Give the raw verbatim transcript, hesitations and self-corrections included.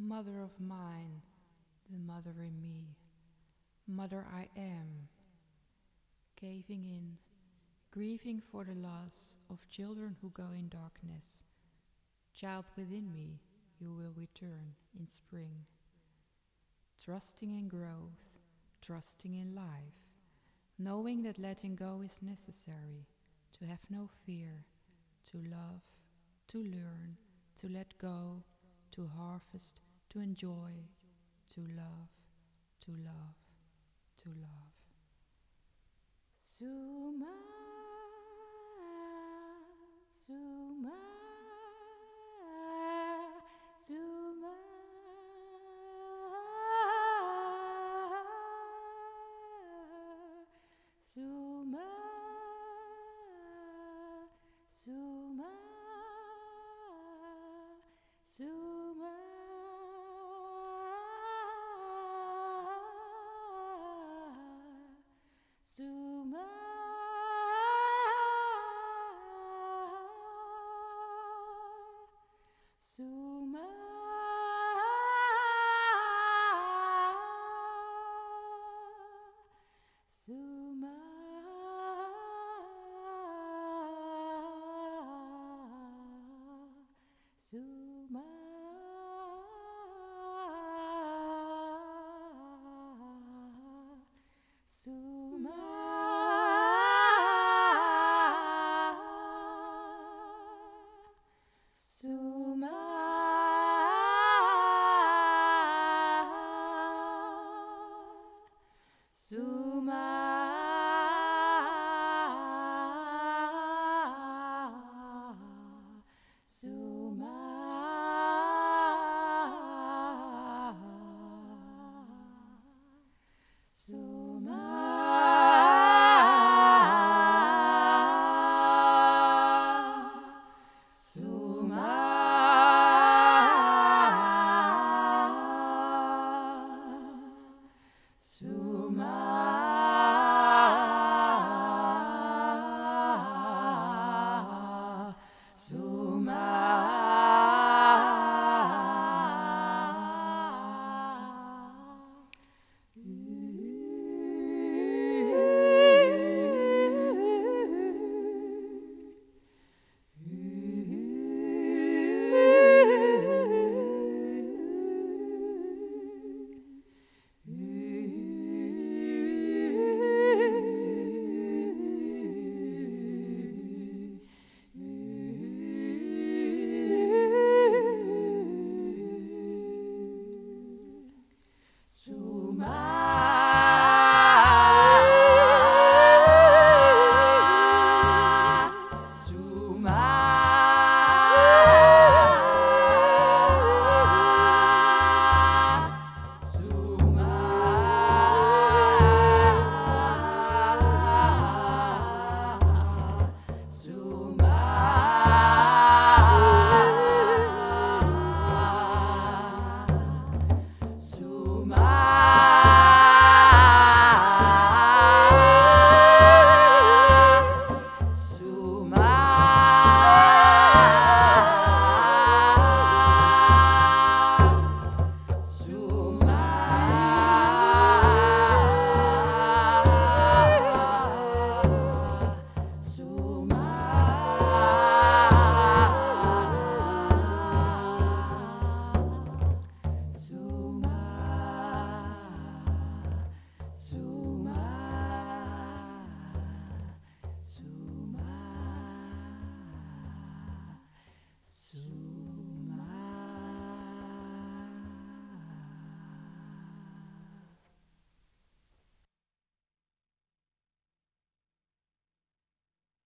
Mother of mine, the mother in me, mother I am, caving in, grieving for the loss of children who go in darkness. Child within me, you will return in spring. Trusting in growth, trusting in life, knowing that letting go is necessary, to have no fear, to love, to learn, to let go, to harvest, to enjoy, to love, to love, to love. Suma, Suma, Suma, Suma, Suma, Suma, Suma, Suma, Suma, Suma, Suma, Suma, Suma, Suma, Suma, Suma, Suma, Suma, Suma.